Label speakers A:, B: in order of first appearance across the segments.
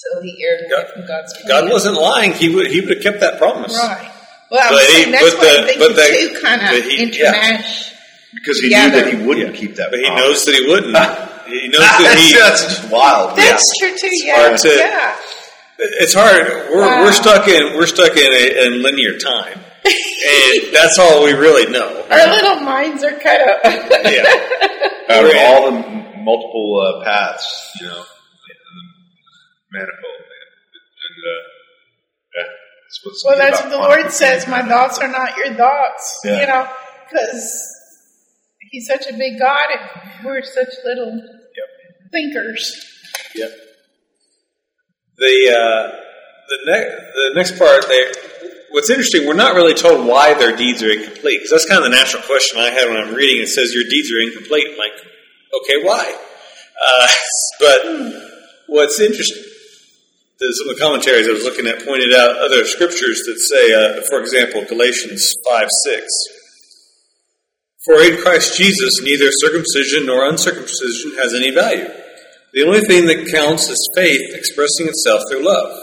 A: So he erred away from God's plan.
B: God wasn't lying. He would have kept that promise.
A: Right. Well, I'm saying that's why I think the two kind of intermesh.
C: Because he knew that he wouldn't keep that promise.
B: But he knows that he wouldn't. He knows that
C: that's just wild.
A: That's true too. Yeah.
B: It's hard. We're stuck in linear time, and that's all we really know.
A: Our little minds are kind of
C: out of all the multiple paths, manifold, and
A: that's what the Lord says. My thoughts are not your thoughts, because He's such a big God, and we're such little thinkers.
B: Yep. The next part there. What's interesting, we're not really told why their deeds are incomplete, because that's kind of the natural question I had when I'm reading. It says your deeds are incomplete. I'm like, okay, why? But what's interesting, some of the commentaries I was looking at pointed out other scriptures that say, for example, Galatians 5:6. For in Christ Jesus, neither circumcision nor uncircumcision has any value. The only thing that counts is faith expressing itself through love.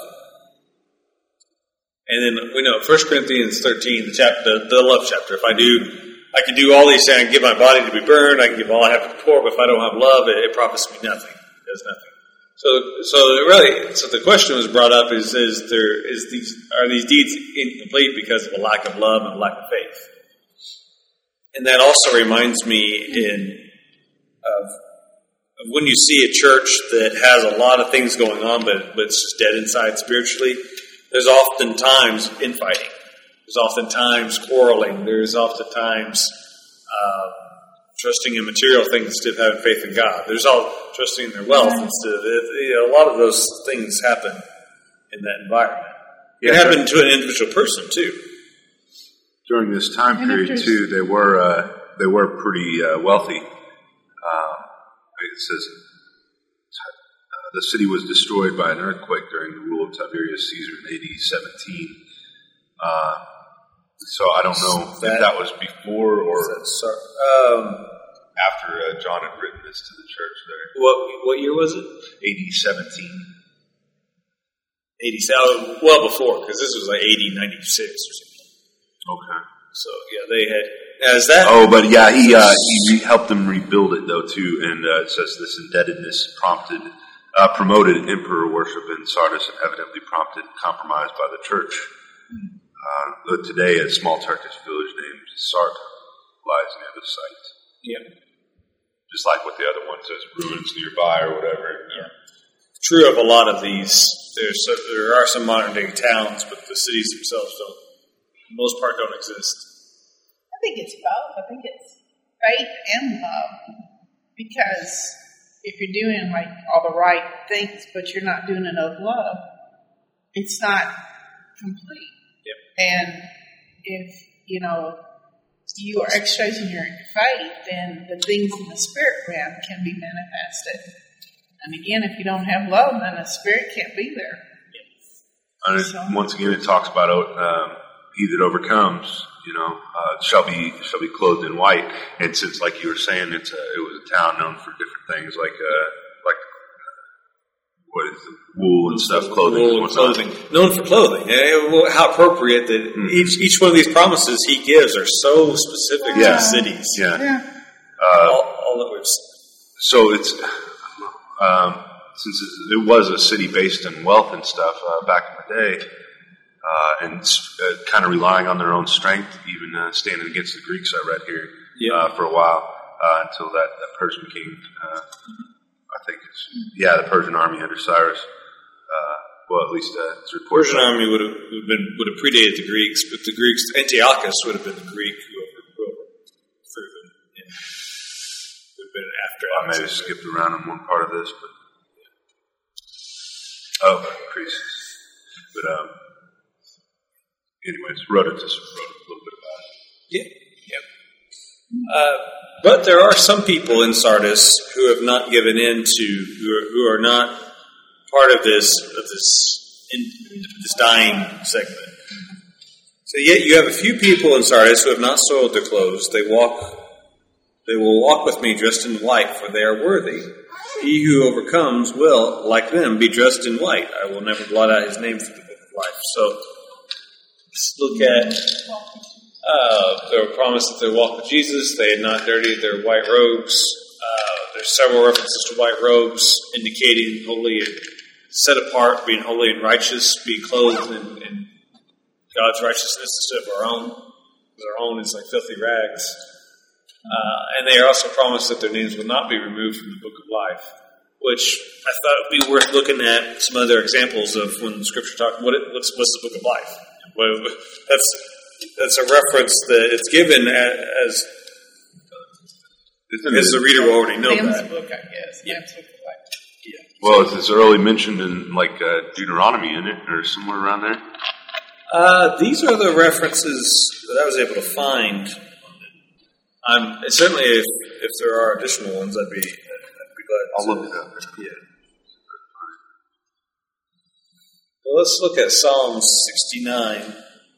B: And then we know 1 Corinthians 13, the love chapter. I can do all these things. I can give my body to be burned. I can give all I have to the poor. But if I don't have love, it profits me nothing. It does nothing. So the question was brought up: are these deeds incomplete because of a lack of love and a lack of faith? And that also reminds me of when you see a church that has a lot of things going on, but it's just dead inside spiritually. There's oftentimes infighting. There's oftentimes quarreling. There's oftentimes trusting in material things instead of having faith in God. There's all trusting in their wealth instead of a lot of those things happen in that environment. It happened to an individual person too.
C: During this time period too, they were pretty wealthy. It says the city was destroyed by an earthquake during the rule of Tiberius Caesar in AD 17. So I don't know if that was before or after John had written this to the church there.
B: What year was it?
C: AD 17.
B: 87. Well, before, because this was like AD 96 or something.
C: Okay.
B: So they had. As that.
C: Oh, but yeah, he helped them rebuild it though too, and it says this indebtedness promoted emperor worship in Sardis and evidently prompted compromise by the church. Today, a small Turkish village named Sart lies near the site.
B: Yeah.
C: Just like what the other one says, ruins nearby or whatever.
B: Yeah. True of a lot of these. There are some modern day towns, but the cities themselves for the most part don't exist.
A: I think it's both. I think it's faith and love. Because if you're doing like all the right things, but you're not doing enough love, it's not complete.
B: Yep.
A: And if, you are exercising your faith, then the things in the spirit realm can be manifested. And again, if you don't have love, then the spirit can't be there.
C: Yep. And once again, it talks about he that overcomes, shall be clothed in white. And since, like you were saying, it was a town known for different things, like what is it, wool and stuff, clothing.
B: Wool and clothing. Known for clothing. How appropriate that each one of these promises he gives are so specific to the cities.
C: Yeah.
B: All that we've seen.
C: So it's since it was a city based in wealth and stuff back in the day. And kind of relying on their own strength, even standing against the Greeks, I read here for a while, until that Persian king, I think the Persian army under Cyrus. Well, at least it's reported.
B: Persian army would have predated the Greeks, but the Greeks, Antiochus would have been the Greek who overthrew them. Would have been after.
C: I may have skipped around on one part of this, but Croesus. But anyways, wrote a little bit about it.
B: Yeah. But there are some people in Sardis who have not given in to, who are not part of this dying segment. So yet you have a few people in Sardis who have not soiled their clothes. They walk They will walk with me dressed in white, for they are worthy. He who overcomes will, like them, be dressed in white. I will never blot out his name from the book of life. So let's look at they were promised that they walk with Jesus. They had not dirtied their white robes. There's several references to white robes indicating holy and set apart, being holy and righteous, being clothed in God's righteousness instead of our own. Because our own is like filthy rags. And they are also promised that their names will not be removed from the book of life, which I thought it would be worth looking at some other examples of when the Scripture talks. What's the book of life? Well, that's a reference that it's given as the reader will already know
A: Lamb's
B: that.
A: book, I guess.
B: Yeah.
A: Lamb's book of life.
B: Yeah.
C: Well, it's early mentioned in Deuteronomy, in it, or somewhere around there.
B: These are the references that I was able to find. Certainly, if there are additional ones, I'd be glad.
C: I'll look it up.
B: Yeah. Well, let's look at Psalm 69.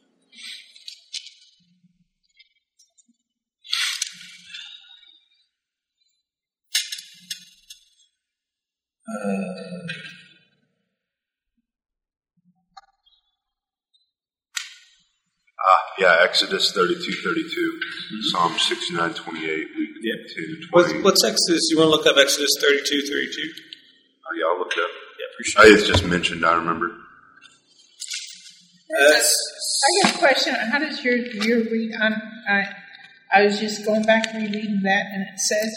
C: Exodus 32:32, Psalm 69:28, Luke 2:20.
B: What's Exodus? You want to look up Exodus 32:32?
C: Oh, yeah, I'll look it up.
B: Yeah, appreciate it.
C: It's just mentioned, I remember.
A: I got a question. How does your read on? I was just going back and reading that, and it says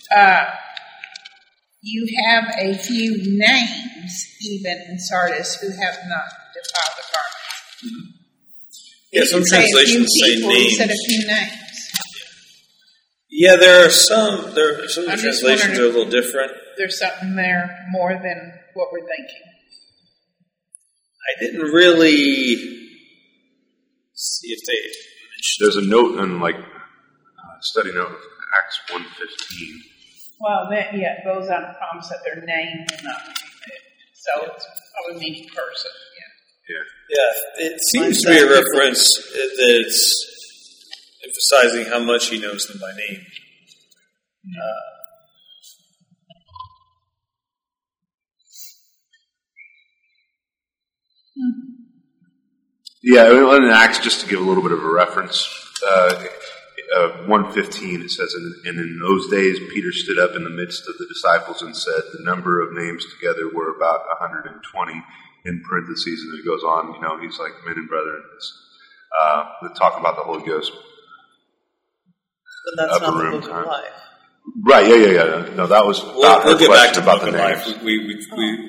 A: you have a few names even in Sardis who have not defiled the garment.
B: Mm-hmm. Yeah, some translations say names.
A: Instead of few names.
B: Yeah, there are some. Some of the translations are a little different.
A: There's something there more than what we're thinking.
B: I didn't really see if they mentioned.
C: There's a note in study note of Acts 1:15.
A: Well, that it goes on to promise that their name will not be removed. So it's probably meaning person.
B: Yeah, it seems to be a reference that's emphasizing how much he knows them by name.
C: Yeah, in Acts, just to give a little bit of a reference, 1:15 it says, and in those days Peter stood up in the midst of the disciples and said, the number of names together were about 120. In parentheses, and it goes on, he's like men and brethren. They talk about the Holy Ghost.
D: But that's not the book of life.
C: Right, yeah. No, that was
B: we'll get back to
C: about
B: the
C: the
B: life.
C: names.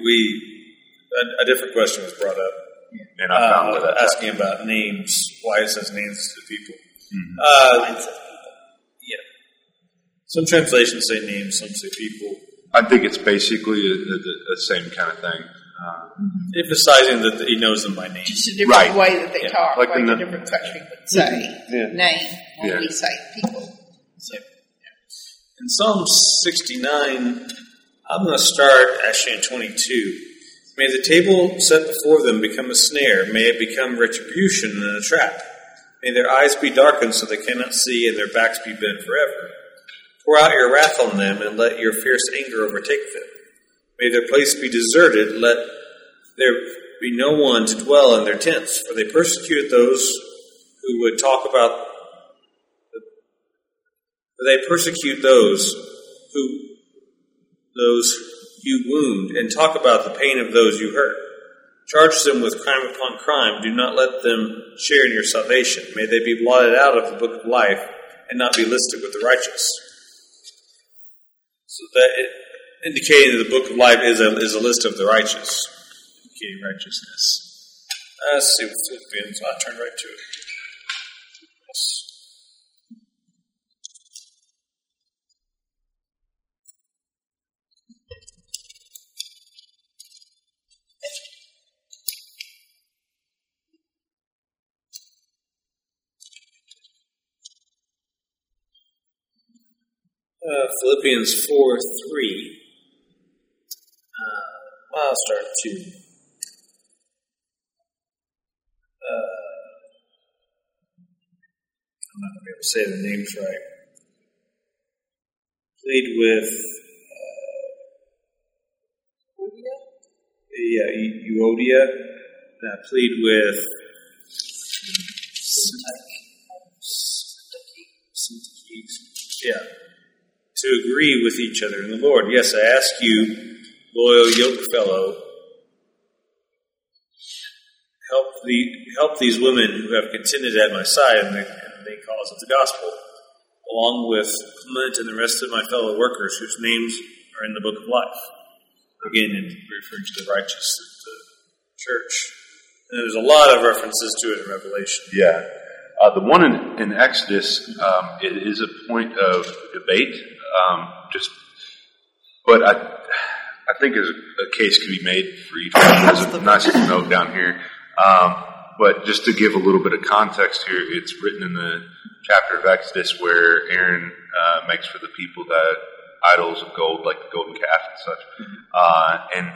B: A different question was brought up.
C: And I found that
B: asking about names, why it says names to people.
C: Mm-hmm.
B: Yeah. Some translations say names, some say people.
C: I think it's basically the same kind of thing.
B: Emphasizing that he knows them by name.
A: Just a different way that they talk,
C: like
A: a different country would say name when we say people.
B: So, in Psalm 69, I'm going to start actually in 22. May the table set before them become a snare. May it become retribution and a trap. May their eyes be darkened so they cannot see, and their backs be bent forever. Pour out your wrath on them, and let your fierce anger overtake them. May their place be deserted. Let there be no one to dwell in their tents, for they persecuted those who would talk about. They persecute those you wound, and talk about the pain of those you hurt. Charge them with crime upon crime. Do not let them share in your salvation. May they be blotted out of the book of life and not be listed with the righteous. So that indicating that the book of life is a list of the righteous, indicating righteousness. Let's see what Philippians. I'll turn right to it. Yes. Philippians 4:3. I'll start at 2. I'm not going to be able to say the names right. plead with Euodia. Plead with to agree with each other in the Lord. Yes, I ask you, loyal yoke fellow, help these women who have contended at my side in the cause of the gospel, along with Clement and the rest of my fellow workers whose names are in the book of life. Again, referring to the righteous of the church. And there's a lot of references to it in Revelation.
C: Yeah. The one in Exodus, it is a point of debate. But I think a case can be made for each one. There's a nice little note down here. But just to give a little bit of context here, it's written in the chapter of Exodus where Aaron makes for the people that idols of gold, like the golden calf and such. And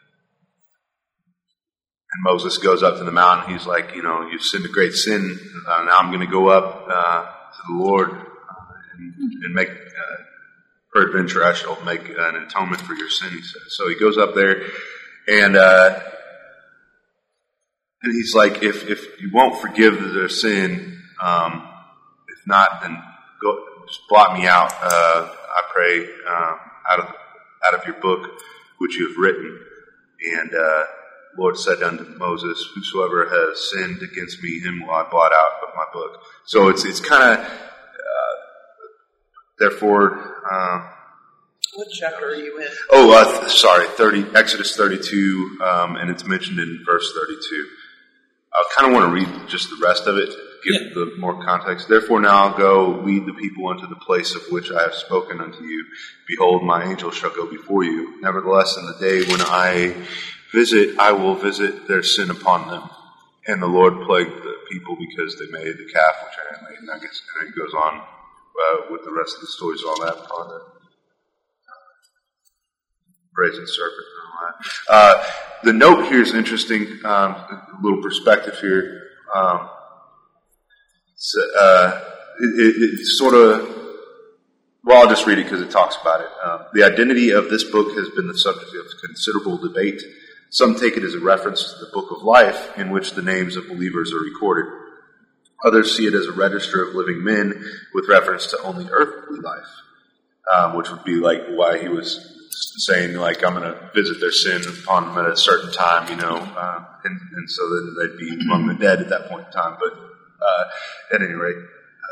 C: Moses goes up to the mountain. He's like, you've sinned a great sin. Now I'm going to go up to the Lord and make, peradventure I shall make an atonement for your sin, he says. So he goes up there and he's like, if you won't forgive their sin, if not, then go, just blot me out, I pray, out of your book, which you have written. And Lord said unto Moses, whosoever has sinned against me, him will I blot out of my book. So it's kind of, therefore,
D: what chapter are you in?
C: Sorry, Exodus 32, and it's mentioned in verse 32. I kind of want to read just the rest of it, give the more context. Therefore now I'll go lead the people unto the place of which I have spoken unto you. Behold, my angel shall go before you. Nevertheless, in the day when I will visit their sin upon them. And the Lord plagued the people because they made the calf which I had made. And I guess it goes on with the rest of the stories, all that on the brazen serpent and all that. The note here is interesting. A little perspective here. It's sort of, well, I'll just read it because it talks about it. The identity of this book has been the subject of considerable debate. Some take it as a reference to the book of life, in which the names of believers are recorded. Others see it as a register of living men with reference to only earthly life, which would be like why he was saying, like, I'm going to visit their sin upon them at a certain time, and so then they'd be among the dead at that point in time. But at any rate,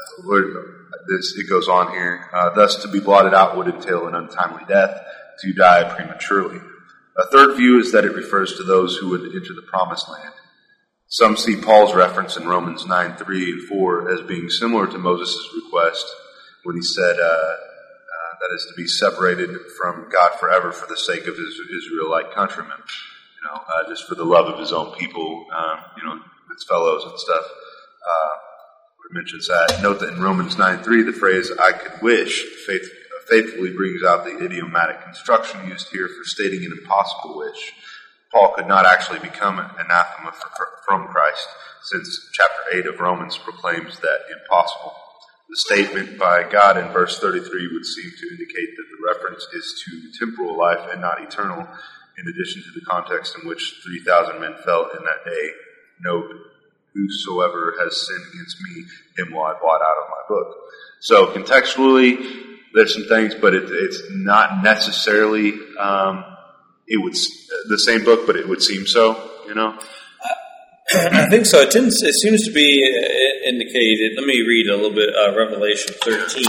C: it goes on here. Thus, to be blotted out would entail an untimely death, to die prematurely. A third view is that it refers to those who would enter the promised land. Some see Paul's reference in Romans 9:3 and 4 as being similar to Moses' request when he said that is to be separated from God forever for the sake of his Israelite countrymen, just for the love of his own people, his fellows and stuff. It mentions that. Note that in Romans 9:3, the phrase "I could wish" faithfully brings out the idiomatic construction used here for stating an impossible wish. Paul could not actually become an anathema from Christ, since chapter 8 of Romans proclaims that impossible. The statement by God in verse 33 would seem to indicate that the reference is to temporal life and not eternal, in addition to the context in which 3,000 men fell in that day. Note, whosoever has sinned against me, him will I blot out of my book. So contextually, there's some things, but it's not necessarily the same book, but it would seem so,
B: I think so. It seems to be indicated. Let me read a little bit. Revelation 13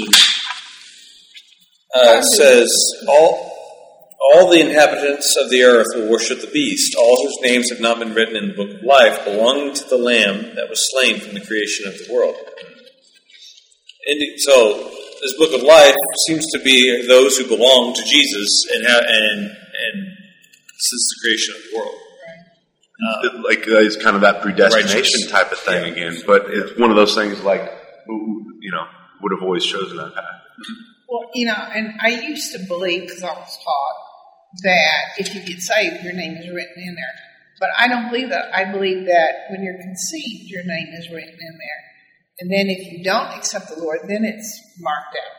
B: says, "All the inhabitants of the earth will worship the beast, all whose names have not been written in the book of life, belonging to the Lamb that was slain from the creation of the world." And so, this book of life seems to be those who belong to Jesus and since the creation of the world.
C: It's kind of that predestination type of thing again, but it's one of those things like, would have always chosen that path.
A: Well, and I used to believe, because I was taught, that if you get saved, your name is written in there. But I don't believe that. I believe that when you're conceived, your name is written in there. And then if you don't accept the Lord, then it's marked out.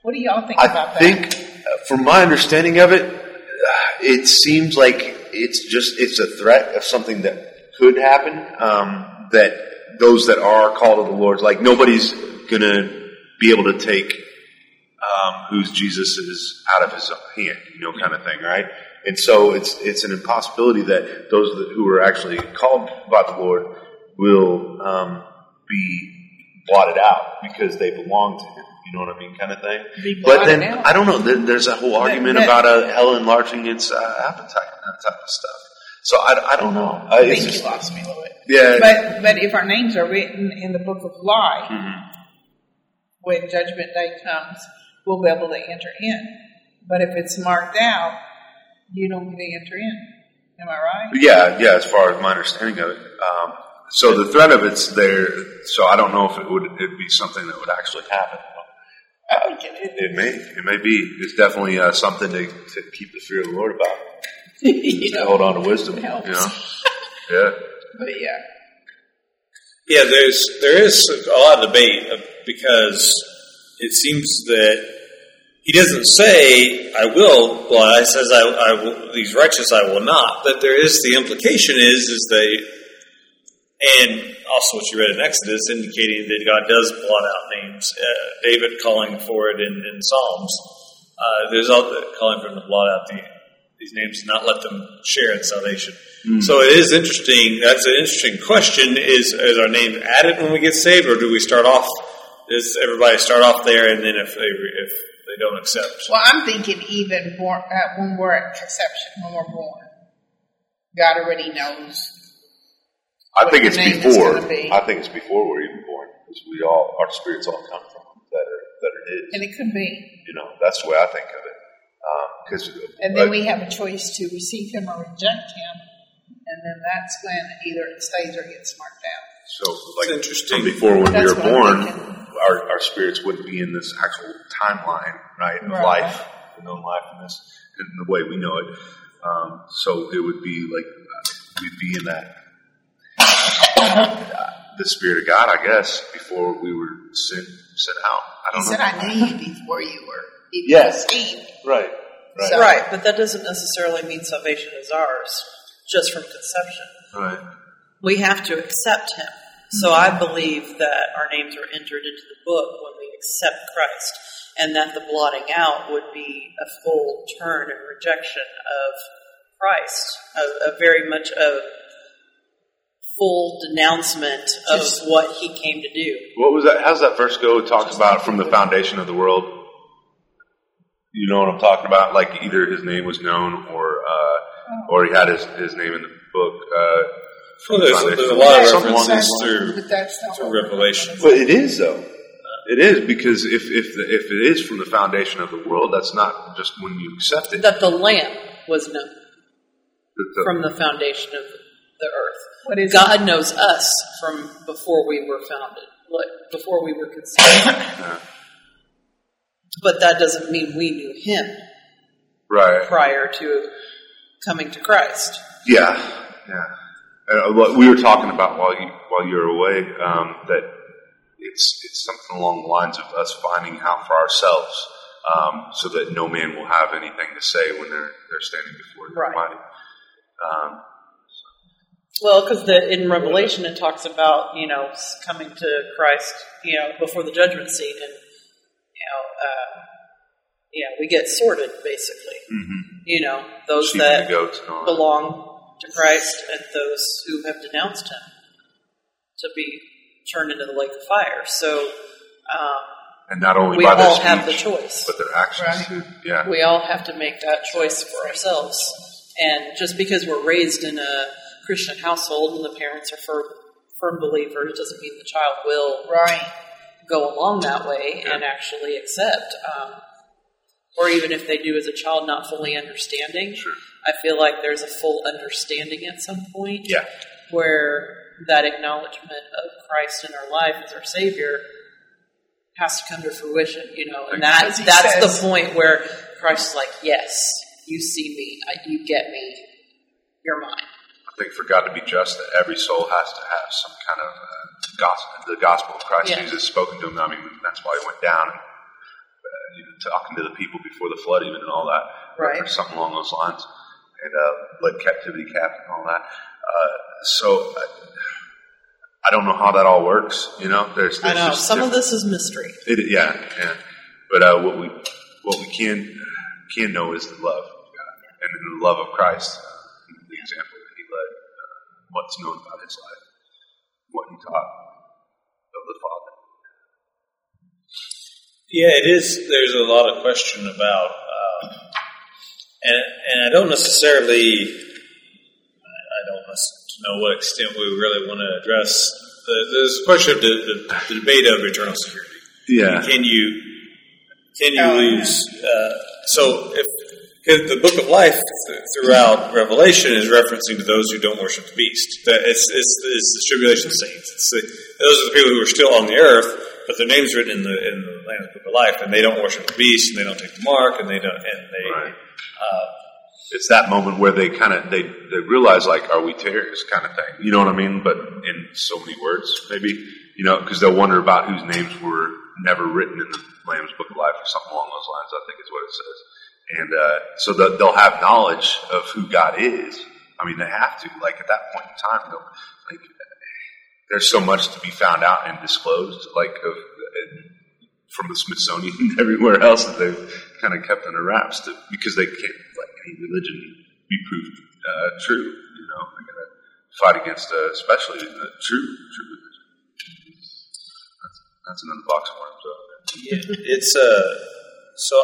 A: What do y'all think about that?
E: I think, from my understanding of it, it seems like it's a threat of something that could happen. That those that are called of the Lord, like nobody's gonna be able to take who's Jesus is out of his hand, kind of thing, right? And so it's an impossibility that those who are actually called by the Lord will be blotted out because they belong to him. You know what I mean, kind of thing. But then out. I don't know. There's a whole argument about hell enlarging its appetite and that type of stuff. So I don't know.
A: I think you lost me a little bit.
E: Yeah.
A: But if our names are written in the book of life, when Judgment Day comes, we'll be able to enter in. But if it's marked out, you don't get to enter in. Am I right?
E: Yeah. As far as my understanding of it. So the threat of it's there. So I don't know if it'd be something that would actually happen.
A: I think it is.
E: It may be. It's definitely something to keep the fear of the Lord about. To hold on to wisdom.
A: Helps.
E: Yeah.
A: But yeah.
B: Yeah, there is a lot of debate because it seems that he doesn't say, I will, well, he says, I will, these righteous I will not, but there is, the implication is they, and also what you read in Exodus, indicating that God does blot out names, David calling for it in Psalms, there's all calling for him to blot out these names and not let them share in salvation. So it is interesting, that's an interesting question, is our name added when we get saved, or do we start off, does everybody start off there, and then if they don't accept?
A: Well, I'm thinking even when we're at conception, when we're born, God already knows.
E: I think it's before. I think it's before we're even born, because our spirits all come from that are His.
A: And it could be.
E: That's the way I think of it.
A: And then we have a choice to receive Him or reject Him, and then that's when either it stays or gets marked out.
E: So,
B: like, interesting.
E: Before when we were born, our spirits wouldn't be in this actual timeline, right, of life, the known life in the way we know it. So it would be like we'd be in that the Spirit of God, I guess, before we were sent out. I don't know.
A: He said, "I knew you before you were even conceived."
E: Right.
A: So,
D: right, but that doesn't necessarily mean salvation is ours, just from conception.
E: Right.
D: We have to accept Him. So I believe that our names are entered into the book when we accept Christ, and that the blotting out would be a full turn and rejection of Christ, a very much a full denouncement of what He came to do.
E: What was that? How's that verse go? It talks about from the foundation of the world. You know what I'm talking about? Like either His name was known or He had His name in the book.
B: There's a lot of references through Revelation.
E: But it is, though. It is, because if it is from the foundation of the world, that's not just when you accept it.
D: That the Lamb was known from the foundation of the earth.
A: What is
D: God knows us from before we were founded, before we were conceived. But that doesn't mean we knew Him prior to coming to Christ.
E: Yeah. We were talking about while you were away that it's something along the lines of us finding out for ourselves, so that no man will have anything to say when they're standing before the Almighty.
D: Well, because in Revelation it talks about coming to Christ before the judgment seat, and we get sorted basically. Mm-hmm. Those
E: sheep
D: that
E: and the goats and all
D: belong to Christ and those who have denounced Him to be turned into the lake of fire. So,
E: and not only
D: we
E: by their
D: all
E: speech,
D: have the choice,
E: but their actions.
A: Right.
E: Yeah,
D: we all have to make that choice for ourselves. And just because we're raised in a Christian household and the parents are firm believers doesn't mean the child will go along that way and actually accept. Or even if they do as a child, not fully understanding.
E: Sure.
D: I feel like there's a full understanding at some point.
E: Yeah.
D: Where that acknowledgement of Christ in our life as our Savior has to come to fruition, and that's the point where Christ is like, yes, you see me, you get me, you're mine.
E: I think for God to be just, that every soul has to have some kind of gospel, the gospel of Christ Jesus spoken to him. I mean, that's why He went down.
C: talking to the people before the flood, even, and all that,
D: Right.
C: or something along those lines, and led captivity captive and all that. So I don't know how that all works. There's
D: I know
C: just
D: some of this is mystery.
C: yeah. But what we can know is the love of God and the love of Christ, the example that He led, what's known about His life, what He taught of the Father.
B: Yeah, it is. There's a lot of question about, and I don't necessarily know what extent we really want to address. There's a question of the debate of eternal security.
C: Yeah.
B: Can you lose? Because the Book of Life throughout Revelation is referencing to those who don't worship the beast. It's the tribulation saints. Those are the people who are still on the earth, but their names written in the Lamb's Book of Life, and they don't worship the beast, and they don't take the mark, and they don't.
C: Right. It's that moment where they realize, like, are we terrorists, kind of thing. You know what I mean? But in so many words, maybe, because they'll wonder about whose names were never written in the Lamb's Book of Life or something along those lines, I think is what it says. And so they'll have knowledge of who God is. I mean, they have to. Like, at that point in time, there's so much to be found out and disclosed, from the Smithsonian and everywhere else that they've kind of kept under wraps because they can't, like any religion, be proved true. They got to fight against, especially the true religion. That's another box of worms.
B: Yeah, it's so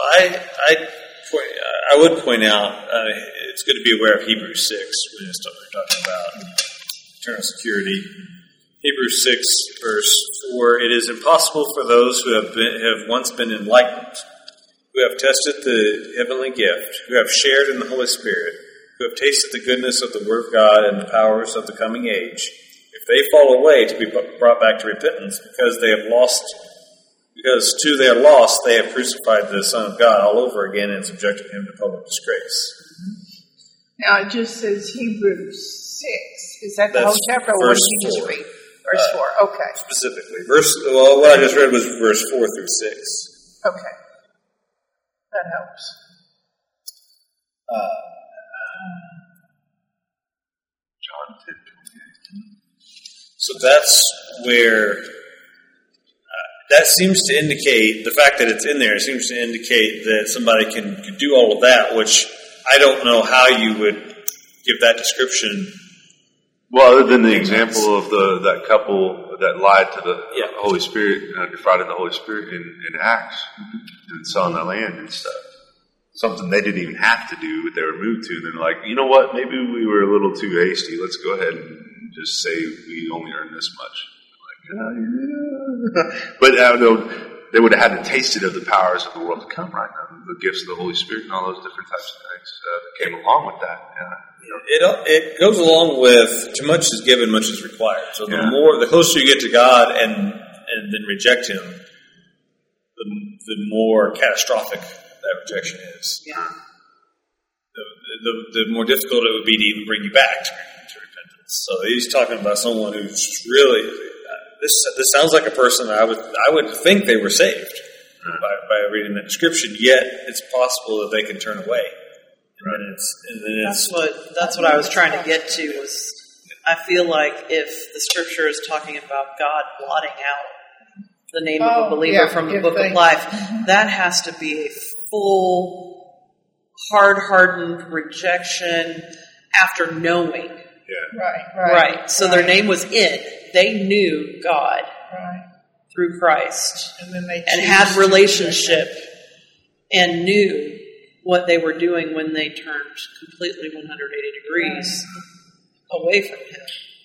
B: I would point out it's good to be aware of Hebrews 6 when we're talking about eternal security. Hebrews 6, verse 4, it is impossible for those who have once been enlightened, who have tested the heavenly gift, who have shared in the Holy Spirit, who have tasted the goodness of the Word of God and the powers of the coming age, if they fall away, to be brought back to repentance, because they have to their loss they have crucified the Son of God all over again and subjected Him to public disgrace.
A: Now it just says Hebrews 6. Is that the whole chapter, or what did you just read? Verse 4, okay.
B: Specifically. What I just read was verse 4 through 6.
A: Okay. That helps.
C: John 10.
B: So that's where that seems to indicate, the fact that it's in there, seems to indicate that somebody can do all of that, which I don't know how you would give that description.
C: Well, other than the example of that couple that lied to the Holy Spirit, defrauded the Holy Spirit in Acts, and selling their land and stuff. Something they didn't even have to do, but they were moved to. And they're like, you know what? Maybe we were a little too hasty. Let's go ahead and just say we only earn this much. But they would have had to taste it of the powers of the world to come right now, the gifts of the Holy Spirit and all those different types of things that came along with that.
B: It goes along with too much is given, much is required. So the closer you get to God and then reject Him, the more catastrophic that rejection is.
D: Yeah.
B: The more difficult it would be to even bring you back to repentance. So he's talking about someone who's really this sounds like a person I would think they were saved by reading the description. Yet it's possible that they can turn away.
D: That's what I was trying to get to. Was I feel like if the Scripture is talking about God blotting out the name of a believer from the Book of Life, that has to be a full, hard-hardened rejection after knowing.
C: Yeah.
D: Right. So their name was in. They knew God through Christ
A: And then they
D: had relationship and knew what they were doing when they turned completely 180 degrees away from Him.